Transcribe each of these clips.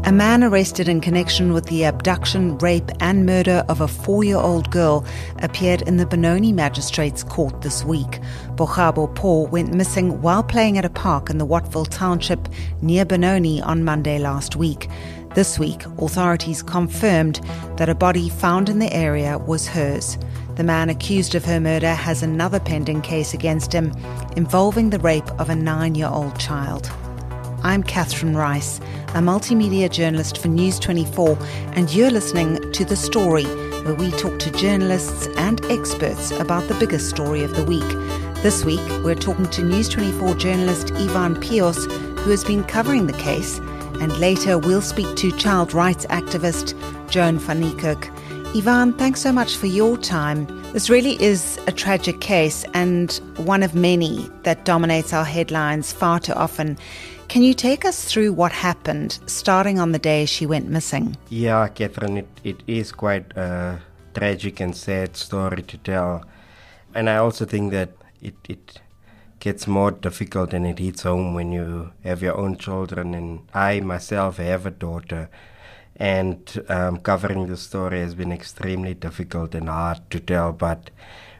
A man arrested in connection with the abduction, rape and murder of a 4-year-old girl appeared in the Benoni Magistrates Court this week. Bokhabo Paul went missing while playing at a park in the Wattville Township near Benoni on Monday last week. This week, authorities confirmed that a body found in the area was hers. The man accused of her murder has another pending case against him involving the rape of a 9-year-old child. I'm Catherine Rice, a multimedia journalist for News 24, and you're listening to The Story, where we talk to journalists and experts about the biggest story of the week. This week, we're talking to News 24 journalist Ivan Pios, who has been covering the case, and later we'll speak to child rights activist Joan van Niekerk. Ivan, thanks so much for your time. This really is a tragic case and one of many that dominates our headlines far too often. Can you take us through what happened, starting on the day she went missing? Yeah, Catherine, it is quite a tragic and sad story to tell. And I also think that it gets more difficult and it hits home when you have your own children. And I myself have a daughter. And covering the story has been extremely difficult and hard to tell. But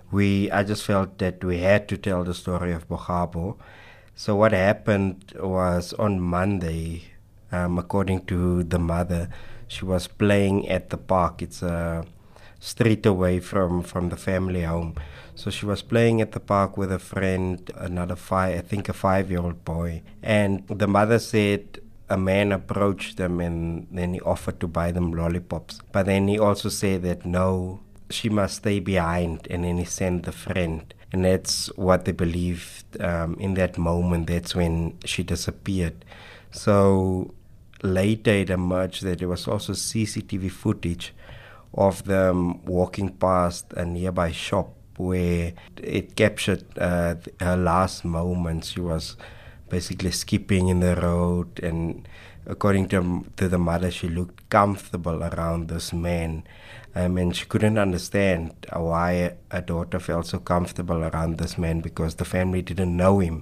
I just felt that we had to tell the story of Bokhabo. So what happened was on Monday, according to the mother, she was playing at the park. It's a street away from the family home. So she was playing at the park with a friend, a 5-year-old boy. And the mother said a man approached them and then he offered to buy them lollipops. But then he also said that no, she must stay behind, and then he sent the friend. And that's what they believed in that moment. That's when she disappeared. So later it emerged that there was also CCTV footage of them walking past a nearby shop where it captured her last moments. She was basically skipping in the road, and according to the mother, she looked comfortable around this man. And she couldn't understand why her daughter felt so comfortable around this man, because the family didn't know him.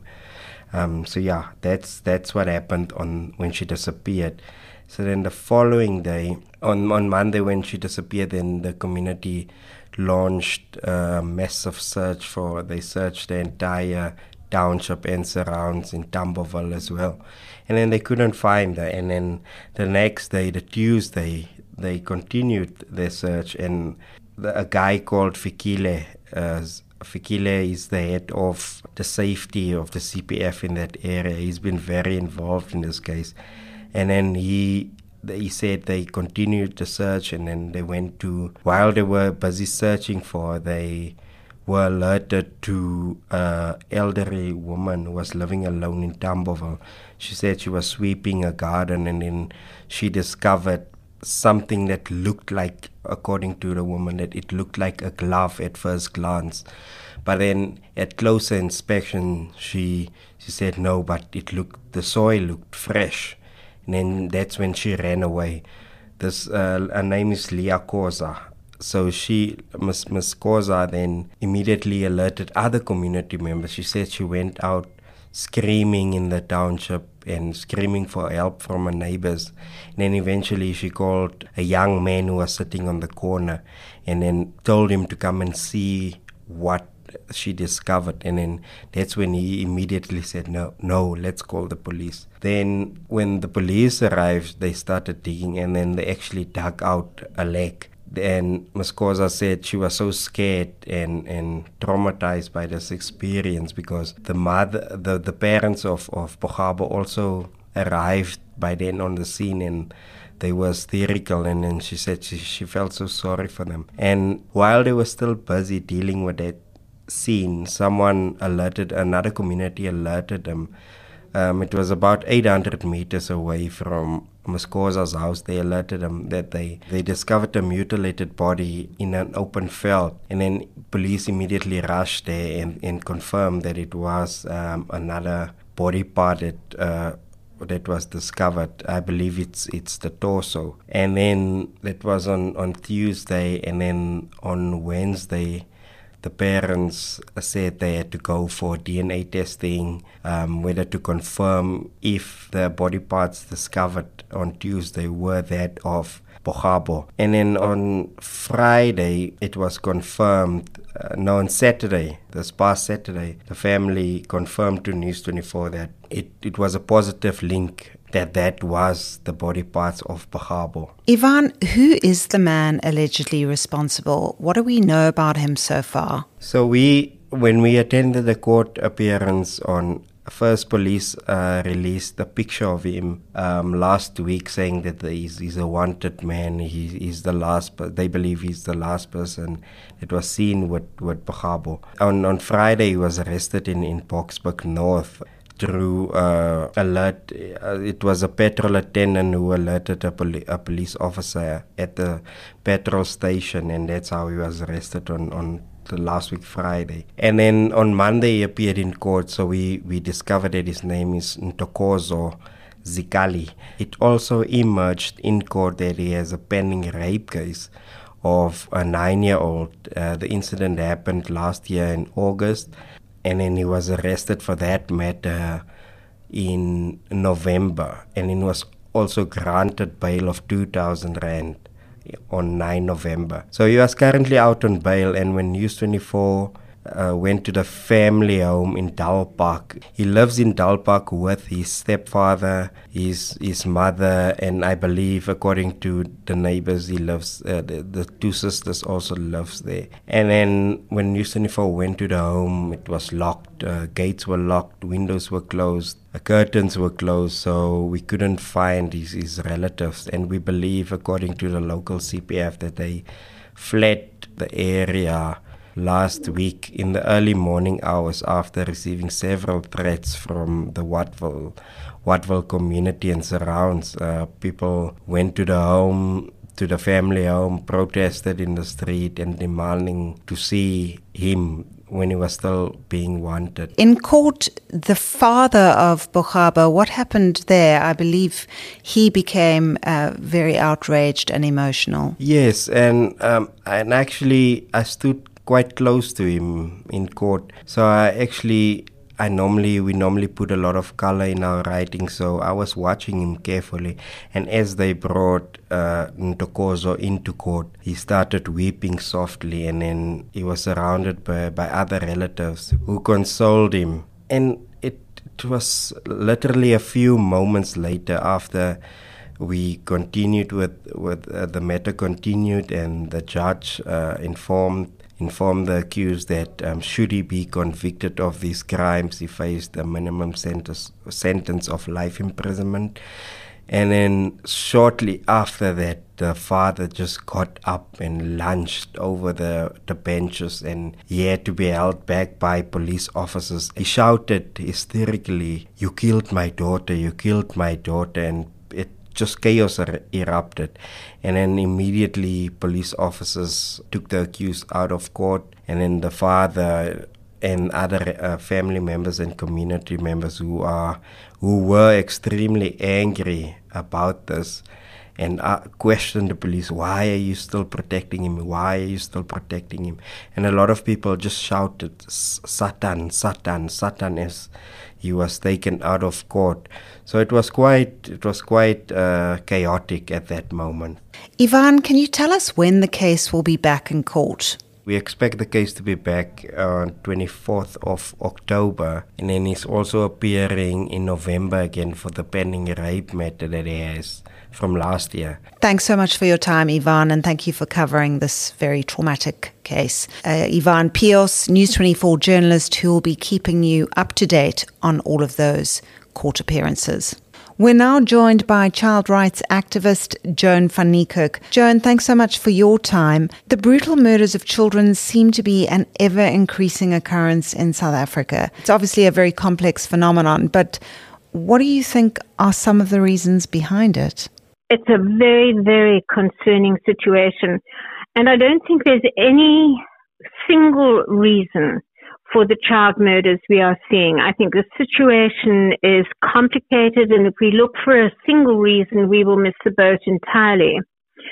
So yeah, that's what happened when she disappeared. So then the following day, on Monday when she disappeared, then the community launched a massive search they searched the entire township and surrounds in Tamborville as well. And then they couldn't find her. And then the next day, the Tuesday, they continued their search, and a guy called Fikile, Fikile is the head of the safety of the CPF in that area. He's been very involved in this case. And then he said they continued the search, and then they went while they were busy searching they were alerted to an elderly woman who was living alone in Tamborville. She said she was sweeping a garden, and then she discovered something that looked like, according to the woman, that it looked like a glove at first glance. But then at closer inspection, she said no, but the soil looked fresh. And then that's when she ran away. Her name is Leah Koza. So Miss Koza then immediately alerted other community members. She said she went out screaming in the township and screaming for help from her neighbors. And then eventually she called a young man who was sitting on the corner and then told him to come and see what she discovered. And then that's when he immediately said, no, let's call the police. Then when the police arrived, they started digging, and then they actually dug out a leg. And Ms. Koza said she was so scared and traumatized by this experience, because the parents of Bokhabo also arrived by then on the scene, and they were hysterical. And then she said she felt so sorry for them. And while they were still busy dealing with that scene, another community alerted them. It was about 800 meters away from Ms. Koza's house. They alerted them that they discovered a mutilated body in an open field. And then police immediately rushed there and confirmed that it was another body part that was discovered. I believe it's the torso. And then that was on Tuesday, and then on Wednesday, the parents said they had to go for DNA testing, whether to confirm if the body parts discovered on Tuesday were that of Bohabo. And then on Friday, it was confirmed, on Saturday, this past Saturday, the family confirmed to News 24 that it was a positive link that was the body parts of Bohabo. Ivan, who is the man allegedly responsible? What do we know about him so far? So when we attended the court appearance on First, police released a picture of him last week, saying that he's a wanted man. He's the last. They believe he's the last person that was seen with Bohabo. On Friday, he was arrested in Boksburg North through alert. It was a petrol attendant who alerted a police officer at the petrol station, and that's how he was arrested on the last week Friday. And then on Monday he appeared in court, so we discovered that his name is Ntokozo Zikali. It also emerged in court that he has a pending rape case of a 9-year-old. The incident happened last year in August, and then he was arrested for that matter in November, and he was also granted bail of 2,000 rand on 9 November. So he was currently out on bail, and when News 24 went to the family home in Dalpark, he lives in Dalpark with his stepfather, his mother, and I believe, according to the neighbors, he lives, the two sisters also lives there. And then when News 24 went to the home, it was locked, gates were locked, windows were closed, curtains were closed, so we couldn't find his relatives. And we believe, according to the local CPF, that they fled the area last week in the early morning hours after receiving several threats from the Wattville community and surrounds. People went to the family home, protested in the street and demanding to see him when he was still being wanted. In court, the father of Bohabo, what happened there? I believe he became very outraged and emotional. Yes, and actually I stood quite close to him in court. So we normally put a lot of color in our writing, so I was watching him carefully. And as they brought Ntokozo into court, he started weeping softly, and then he was surrounded by other relatives who consoled him. And it was literally a few moments later, after we continued with the matter continued, and the judge informed the accused that should he be convicted of these crimes, he faced a minimum sentence of life imprisonment. And then shortly after that, the father just got up and lunged over the benches, and he had to be held back by police officers. He shouted hysterically, "You killed my daughter, you killed my daughter," and just chaos erupted. And then immediately police officers took the accused out of court, and then the father and other family members and community members who were extremely angry about this and questioned the police, "Why are you still protecting him? Why are you still protecting him?" And a lot of people just shouted, "Satan, Satan, Satan," as he was taken out of court. So it was quite chaotic at that moment. Ivan, can you tell us when the case will be back in court? We expect the case to be back on 24th of October, and then he's also appearing in November again for the pending rape matter that he has from last year. Thanks so much for your time, Ivan, and thank you for covering this very traumatic case. Ivan Pios, News 24 journalist, who will be keeping you up to date on all of those court appearances. We're now joined by child rights activist Joan van Niekerk. Joan, thanks so much for your time. The brutal murders of children seem to be an ever-increasing occurrence in South Africa. It's obviously a very complex phenomenon, but what do you think are some of the reasons behind it? It's a very, very concerning situation. And I don't think there's any single reason for the child murders we are seeing. I think the situation is complicated, and if we look for a single reason, we will miss the boat entirely.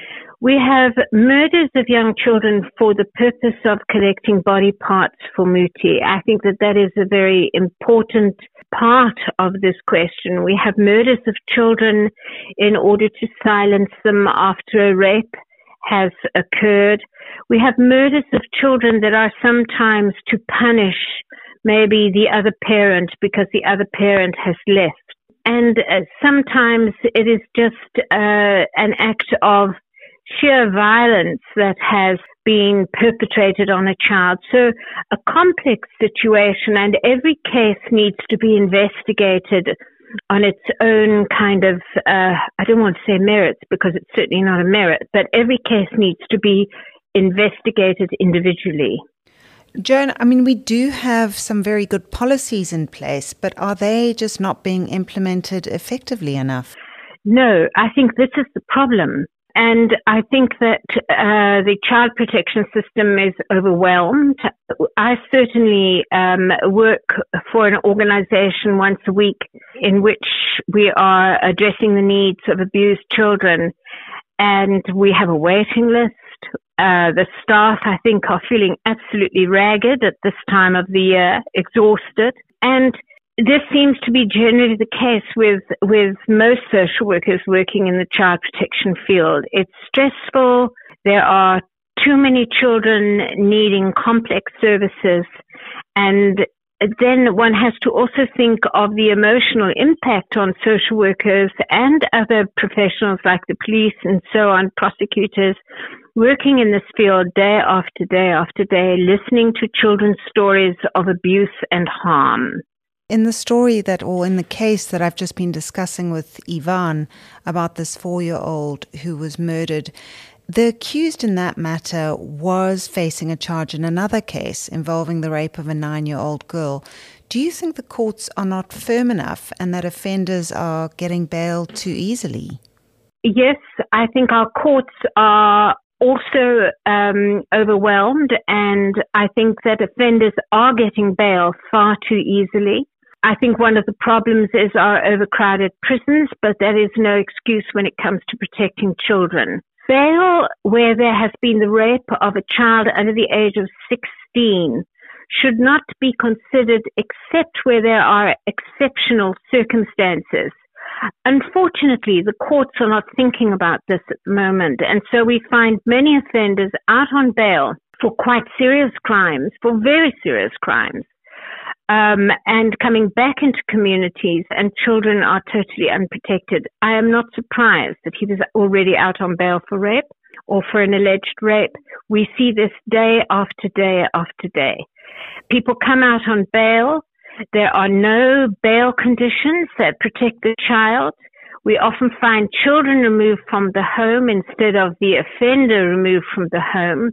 We have murders of young children for the purpose of collecting body parts for muti. I think that is a very important part of this question. We have murders of children in order to silence them after a rape has occurred. We have murders of children that are sometimes to punish maybe the other parent because the other parent has left. And sometimes it is just an act of sheer violence that has been perpetrated on a child. So a complex situation, and every case needs to be investigated on its own kind of, I don't want to say merits because it's certainly not a merit, but every case needs to be investigated individually. Joan, I mean, we do have some very good policies in place, but are they just not being implemented effectively enough? No, I think this is the problem. And I think that the child protection system is overwhelmed. I certainly work for an organization once a week in which we are addressing the needs of abused children. And we have a waiting list. The staff, I think, are feeling absolutely ragged at this time of the year, exhausted. And this seems to be generally the case with most social workers working in the child protection field. It's stressful. There are too many children needing complex services. And then one has to also think of the emotional impact on social workers and other professionals like the police and so on, prosecutors, working in this field day after day after day, listening to children's stories of abuse and harm. In the story in the case that I've just been discussing with Yvonne about this 4-year-old who was murdered, the accused in that matter was facing a charge in another case involving the rape of a 9-year-old girl. Do you think the courts are not firm enough and that offenders are getting bail too easily? Yes, I think our courts are also overwhelmed, and I think that offenders are getting bail far too easily. I think one of the problems is our overcrowded prisons, but that is no excuse when it comes to protecting children. Bail where there has been the rape of a child under the age of 16 should not be considered except where there are exceptional circumstances. Unfortunately, the courts are not thinking about this at the moment, and so we find many offenders out on bail for quite serious crimes, for very serious crimes. And coming back into communities, and children are totally unprotected. I am not surprised that he was already out on bail for rape or for an alleged rape. We see this day after day after day. People come out on bail. There are no bail conditions that protect the child. We often find children removed from the home instead of the offender removed from the home.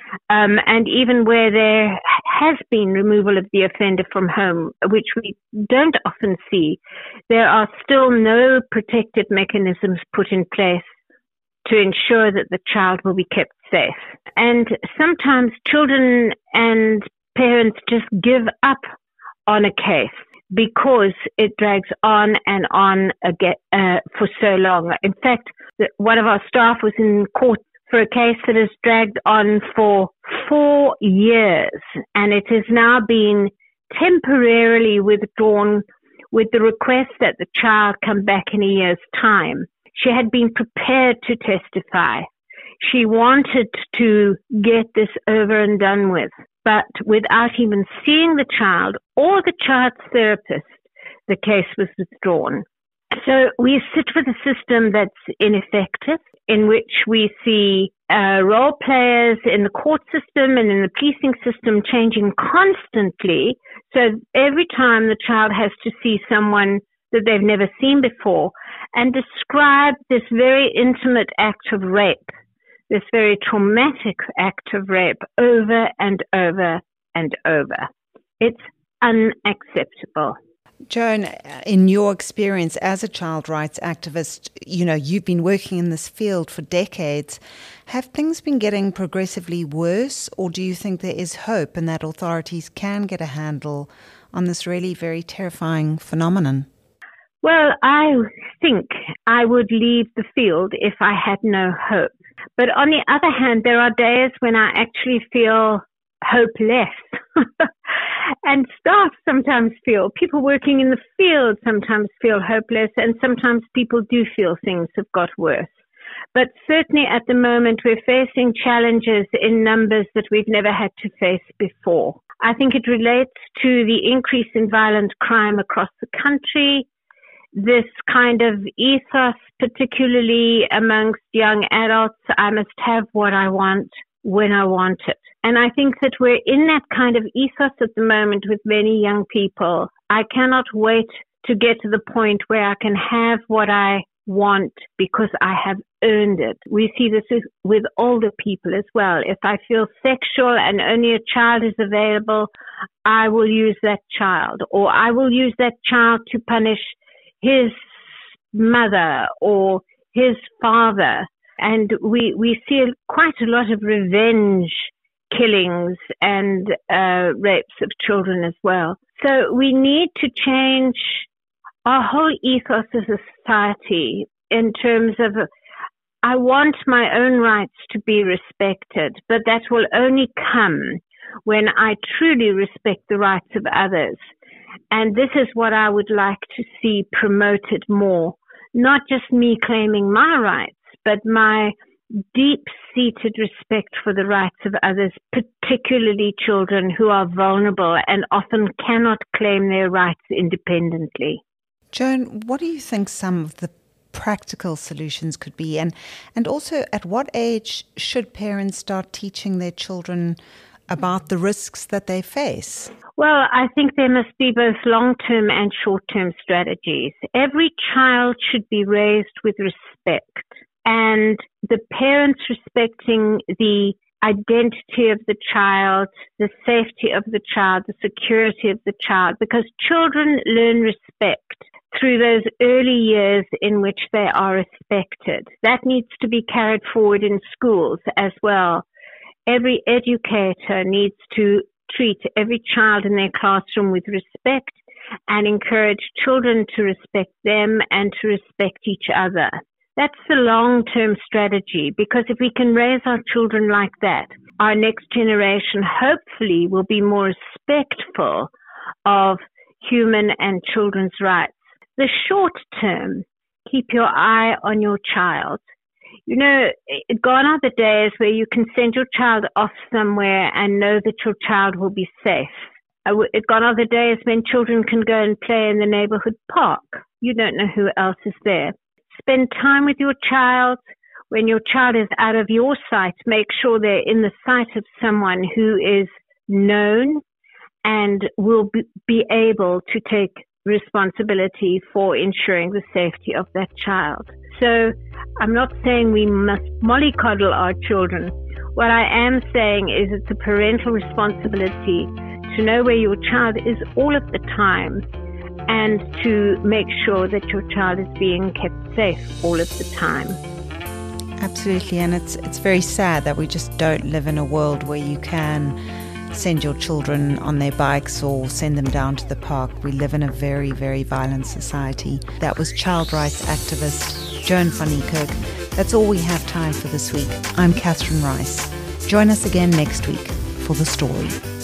And even where there has been removal of the offender from home, which we don't often see, there are still no protective mechanisms put in place to ensure that the child will be kept safe. And sometimes children and parents just give up on a case because it drags on and on for so long. In fact, one of our staff was in court for a case that has dragged on for 4 years, and it has now been temporarily withdrawn with the request that the child come back in a year's time. She had been prepared to testify. She wanted to get this over and done with, but without even seeing the child or the child's therapist, the case was withdrawn. So we sit with a system that's ineffective, in which we see role players in the court system and in the policing system changing constantly. So every time the child has to see someone that they've never seen before and describe this very intimate act of rape, this very traumatic act of rape over and over and over. It's unacceptable. Joan, in your experience as a child rights activist, you've been working in this field for decades. Have things been getting progressively worse, or do you think there is hope and that authorities can get a handle on this really very terrifying phenomenon? Well, I think I would leave the field if I had no hope. But on the other hand, there are days when I actually feel hopeless. And staff sometimes feel, people working in the field sometimes feel hopeless, and sometimes people do feel things have got worse. But certainly at the moment, we're facing challenges in numbers that we've never had to face before. I think it relates to the increase in violent crime across the country, this kind of ethos, particularly amongst young adults. I must have what I want when I want it. And I think that we're in that kind of ethos at the moment with many young people. I cannot wait to get to the point where I can have what I want because I have earned it. We see this with older people as well. If I feel sexual and only a child is available, I will use that child, or I will use that child to punish his mother or his father. And we see quite a lot of revenge killings and rapes of children as well. So we need to change our whole ethos as a society in terms of, I want my own rights to be respected, but that will only come when I truly respect the rights of others. And this is what I would like to see promoted more, not just me claiming my rights, but my deep-seated respect for the rights of others, particularly children who are vulnerable and often cannot claim their rights independently. Joan, what do you think some of the practical solutions could be? And also, at what age should parents start teaching their children about the risks that they face? Well, I think there must be both long-term and short-term strategies. Every child should be raised with respect, and the parents respecting the identity of the child, the safety of the child, the security of the child, because children learn respect through those early years in which they are respected. That needs to be carried forward in schools as well. Every educator needs to treat every child in their classroom with respect and encourage children to respect them and to respect each other. That's the long-term strategy, because if we can raise our children like that, our next generation hopefully will be more respectful of human and children's rights. The short term, keep your eye on your child. You know, gone are the days where you can send your child off somewhere and know that your child will be safe. Gone are the days when children can go and play in the neighborhood park. You don't know who else is there. Spend time with your child. When your child is out of your sight, make sure they're in the sight of someone who is known and will be able to take responsibility for ensuring the safety of that child. So I'm not saying we must mollycoddle our children. What I am saying is it's a parental responsibility to know where your child is all of the time and to make sure that your child is being kept safe all of the time. Absolutely, and it's very sad that we just don't live in a world where you can send your children on their bikes or send them down to the park. We live in a very, very violent society. That was child rights activist Joan van Niekerk. That's all we have time for this week. I'm Catherine Rice. Join us again next week for The Story.